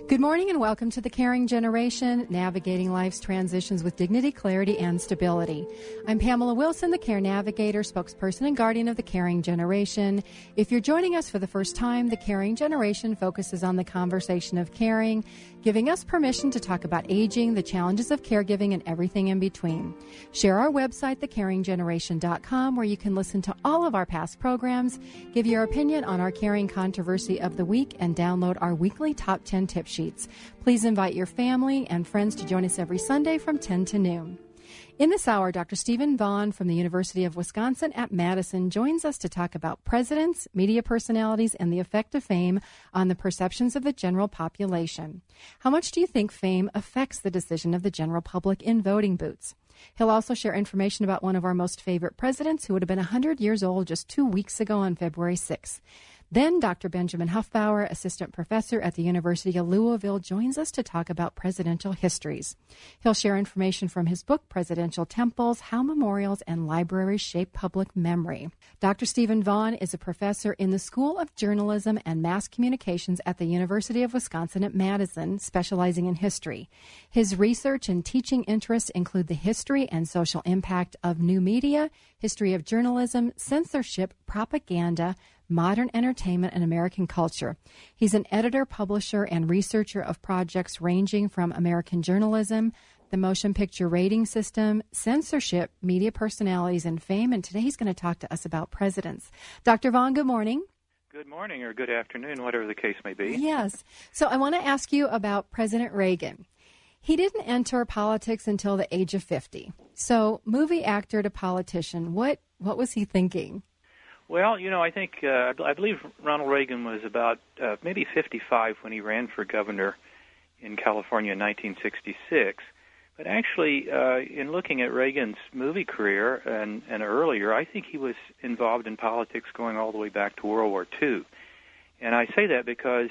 Good morning and welcome to The Caring Generation, navigating life's transitions with dignity, clarity, and stability. I'm Pamela Wilson, the Care Navigator, spokesperson and guardian of The Caring Generation. If you're joining us for the first time, The Caring Generation focuses on the conversation of caring, giving us permission to talk about aging, the challenges of caregiving, and everything in between. Share our website, thecaringgeneration.com, where you can listen to all of our past programs, give your opinion on our caring controversy of the week, and download our weekly Top 10 tip sheets. Please invite your family and friends to join us every Sunday from 10 to noon. In this hour, Dr. Stephen Vaughn from the University of Wisconsin at Madison joins us to talk about presidents, media personalities, and the effect of fame on the perceptions of the general population. How much do you think fame affects the decision of the general public in voting booths? He'll also share information about one of our most favorite presidents who would have been 100 years old just 2 weeks ago on February 6th. Then Dr. Benjamin Huffbauer, assistant professor at the University of Louisville, joins us to talk about presidential histories. He'll share information from his book, Presidential Temples, How Memorials and Libraries Shape Public Memory. Dr. Stephen Vaughn is a professor in the School of Journalism and Mass Communications at the University of Wisconsin at Madison, specializing in history. His research and teaching interests include the history and social impact of new media, history of journalism, censorship, propaganda, modern entertainment, and American culture. He's an editor, publisher, and researcher of projects ranging from American journalism, the motion picture rating system, censorship, media personalities, and fame. And today he's going to talk to us about presidents. Dr. Vaughn, good morning. Good morning or good afternoon, whatever the case may be. Yes. So I want to ask you about President Reagan. He didn't enter politics until the age of 50. So movie actor to politician, what was he thinking? Well, I think, I believe Ronald Reagan was about maybe 55 when he ran for governor in California in 1966. But actually, in looking at Reagan's movie career and earlier, I think he was involved in politics going all the way back to World War II. And I say that because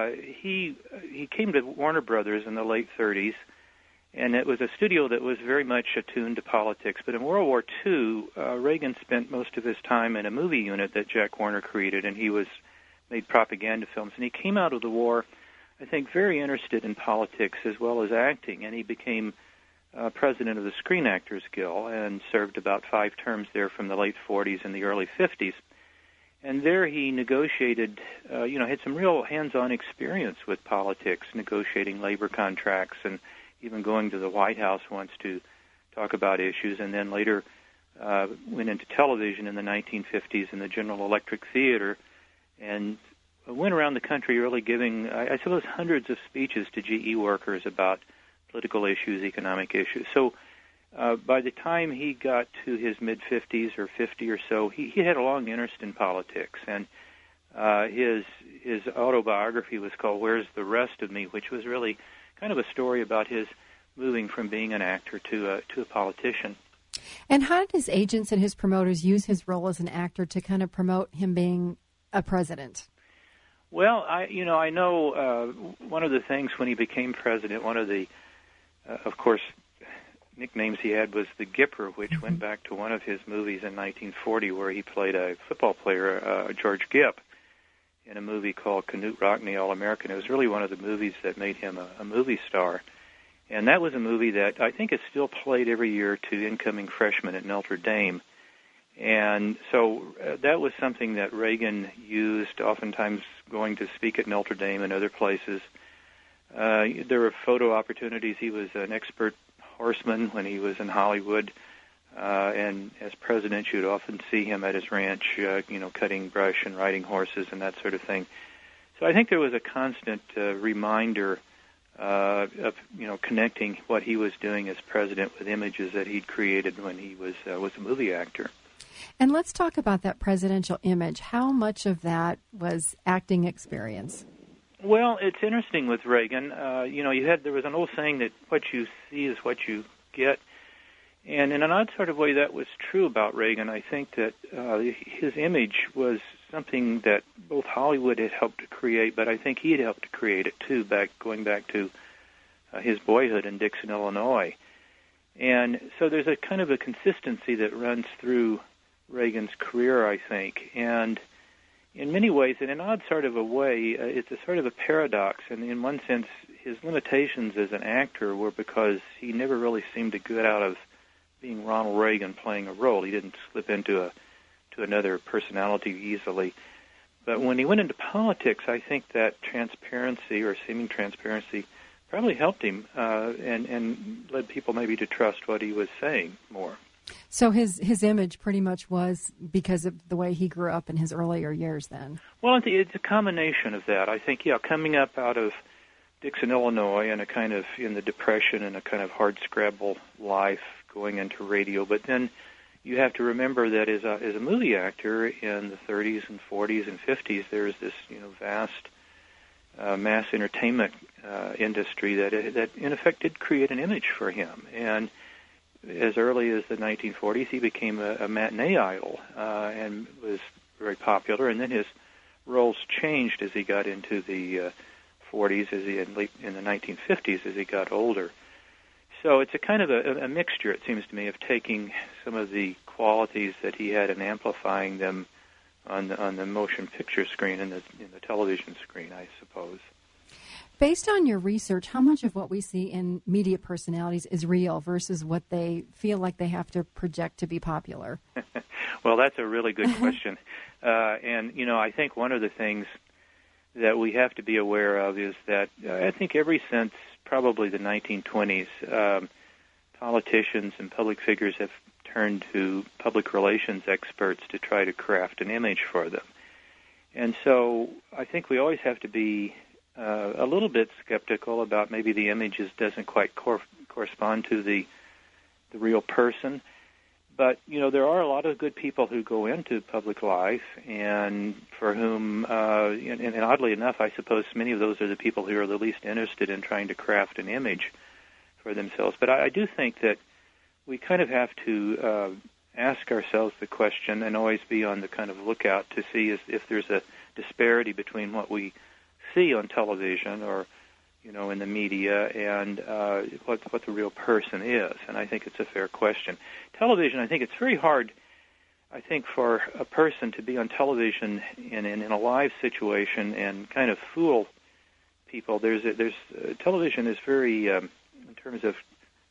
he came to Warner Brothers in the late 30s, and it was a studio that was very much attuned to politics. But in World War II, Reagan spent most of his time in a movie unit that Jack Warner created, and he made propaganda films. And he came out of the war, I think, very interested in politics as well as acting, and he became president of the Screen Actors Guild and served about 5 terms there from the late 40s and the early 50s. And there he negotiated, had some real hands-on experience with politics, negotiating labor contracts and even going to the White House once to talk about issues, and then later went into television in the 1950s in the General Electric Theater and went around the country really giving, I suppose, hundreds of speeches to GE workers about political issues, economic issues. So by the time he got to his mid-50s or 50 or so, he had a long interest in politics, and his autobiography was called Where's the Rest of Me, which was really kind of a story about his moving from being an actor to a politician. And how did his agents and his promoters use his role as an actor to kind of promote him being a president? Well, I know one of the things when he became president, one of the, of course, nicknames he had was the Gipper, which went back to one of his movies in 1940 where he played a football player, George Gipp, in a movie called Knute Rockne, All-American. It was really one of the movies that made him a movie star. And that was a movie that I think is still played every year to incoming freshmen at Notre Dame. And so that was something that Reagan used, oftentimes going to speak at Notre Dame and other places. There were photo opportunities. He was an expert horseman when he was in Hollywood. And as president, you'd often see him at his ranch, cutting brush and riding horses and that sort of thing. So I think there was a constant reminder of connecting what he was doing as president with images that he'd created when he was a movie actor. And let's talk about that presidential image. How much of that was acting experience? Well, it's interesting with Reagan. There was an old saying that what you see is what you get. And in an odd sort of way, that was true about Reagan. I think that his image was something that both Hollywood had helped to create, but I think he had helped to create it too, going back to his boyhood in Dixon, Illinois. And so there's a kind of a consistency that runs through Reagan's career, I think. And in many ways, in an odd sort of a way, it's a sort of a paradox. And in one sense, his limitations as an actor were because he never really seemed to get out of being Ronald Reagan playing a role. He didn't slip into another personality easily. But when he went into politics, I think that transparency or seeming transparency probably helped him and led people maybe to trust what he was saying more. So his image pretty much was because of the way he grew up in his earlier years then? Well, it's a combination of that. I think, coming up out of Dixon, Illinois, and a kind of in the Depression and a kind of hard scrabble life going into radio. But then you have to remember that as a movie actor in the 30s and 40s and 50s, there was this vast mass entertainment industry that in effect did create an image for him. And as early as the 1940s, he became a matinee idol and was very popular. And then his roles changed as he got into the 40s, in the 1950s, as he got older. So it's a kind of a mixture, it seems to me, of taking some of the qualities that he had and amplifying them on the motion picture screen and the television screen, I suppose. Based on your research, how much of what we see in media personalities is real versus what they feel like they have to project to be popular? Well, that's a really good question. And, I think one of the things that we have to be aware of is that I think ever since probably the 1920s, politicians and public figures have turned to public relations experts to try to craft an image for them. And so I think we always have to be a little bit skeptical about maybe the images doesn't quite correspond to the real person. But, there are a lot of good people who go into public life and for whom, and oddly enough, I suppose many of those are the people who are the least interested in trying to craft an image for themselves. But I do think that we kind of have to ask ourselves the question and always be on the kind of lookout to see if there's a disparity between what we see on television or, in the media and what the real person is. And I think it's a fair question. Television, I think it's very hard, I think, for a person to be on television in a live situation and kind of fool people. Television is very, in terms of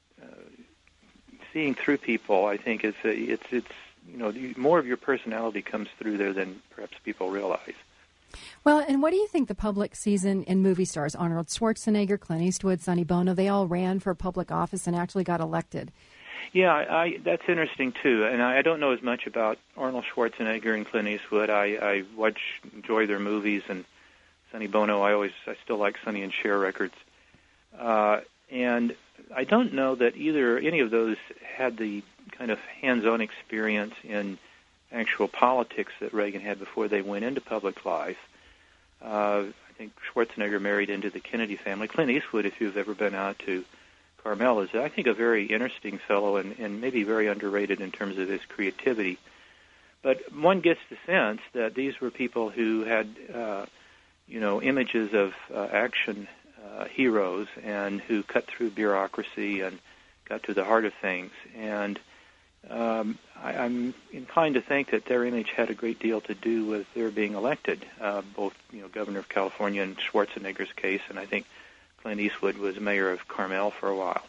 seeing through people, I think it's more of your personality comes through there than perhaps people realize. Well, and what do you think the public sees in movie stars? Arnold Schwarzenegger, Clint Eastwood, Sonny Bono, they all ran for public office and actually got elected. Yeah, that's interesting, too. And I don't know as much about Arnold Schwarzenegger and Clint Eastwood. I enjoy their movies, and Sonny Bono, I still like Sonny and Cher records. And I don't know that any of those had the kind of hands-on experience in actual politics that Reagan had before they went into public life. I think Schwarzenegger married into the Kennedy family. Clint Eastwood, if you've ever been out to Carmel, is, I think, a very interesting fellow and maybe very underrated in terms of his creativity. But one gets the sense that these were people who had, images of action heroes and who cut through bureaucracy and got to the heart of things. And I'm inclined to think that their image had a great deal to do with their being elected, both Governor of California in Schwarzenegger's case, and I think Clint Eastwood was mayor of Carmel for a while.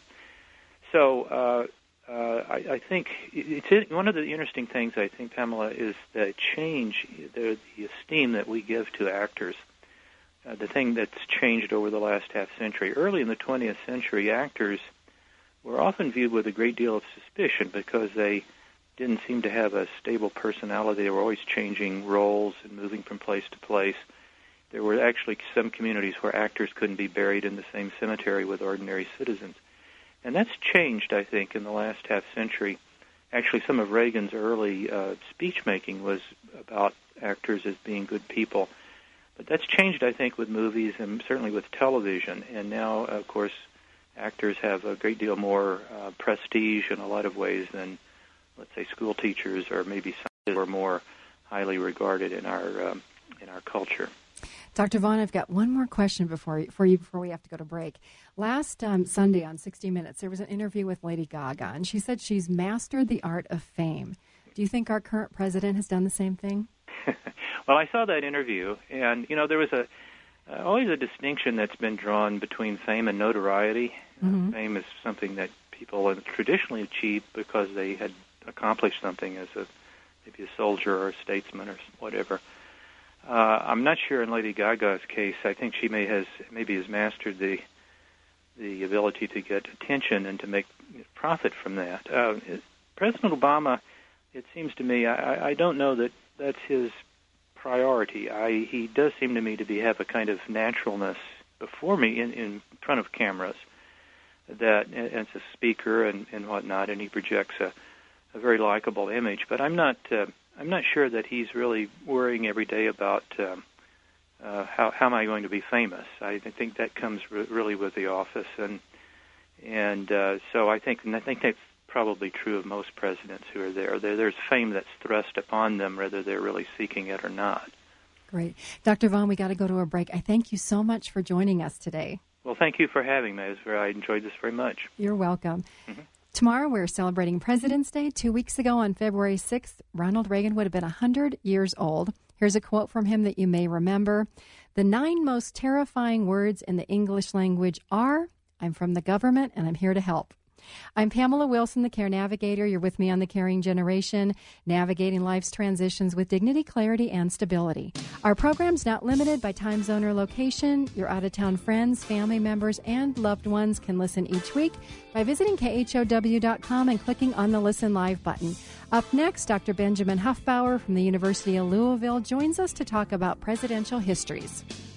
So I think one of the interesting things, I think, Pamela, is the change, the esteem that we give to actors. The thing that's changed over the last half century. Early in the 20th century, actors were often viewed with a great deal of suspicion because they didn't seem to have a stable personality. They were always changing roles and moving from place to place. There were actually some communities where actors couldn't be buried in the same cemetery with ordinary citizens. And that's changed, I think, in the last half century. Actually, some of Reagan's early speech-making was about actors as being good people. But that's changed, I think, with movies and certainly with television. And now, of course, actors have a great deal more prestige in a lot of ways than, let's say, school teachers or maybe some who are more highly regarded in our culture. Dr. Vaughn, I've got one more question before we have to go to break. Last Sunday on 60 Minutes, there was an interview with Lady Gaga, and she said she's mastered the art of fame. Do you think our current president has done the same thing? Well, I saw that interview, and there was always a distinction that's been drawn between fame and notoriety. Mm-hmm. Fame is something that people traditionally achieve because they had accomplished something as maybe a soldier or a statesman or whatever. I'm not sure in Lady Gaga's case. I think she maybe has mastered the ability to get attention and to make profit from that. President Obama, it seems to me, I don't know that that's his priority. He does seem to me to have a kind of naturalness before me in front of cameras, that as a speaker and whatnot, and he projects a very likable image. But I'm not sure that he's really worrying every day about how am I going to be famous. I think that comes really with the office, and so I think that's probably true of most presidents who are there. There's fame that's thrust upon them, whether they're really seeking it or not. Great. Dr. Vaughn, we got to go to a break. I thank you so much for joining us today. Well, thank you for having me. I enjoyed this very much. You're welcome. Mm-hmm. Tomorrow we're celebrating President's Day. 2 weeks ago on February 6th, Ronald Reagan would have been 100 years old. Here's a quote from him that you may remember. "The 9 most terrifying words in the English language are, I'm from the government and I'm here to help." I'm Pamela Wilson, the Care Navigator. You're with me on The Caring Generation, navigating life's transitions with dignity, clarity, and stability. Our program's not limited by time zone or location. Your out-of-town friends, family members, and loved ones can listen each week by visiting KHOW.com and clicking on the Listen Live button. Up next, Dr. Benjamin Huffbauer from the University of Louisville joins us to talk about presidential histories.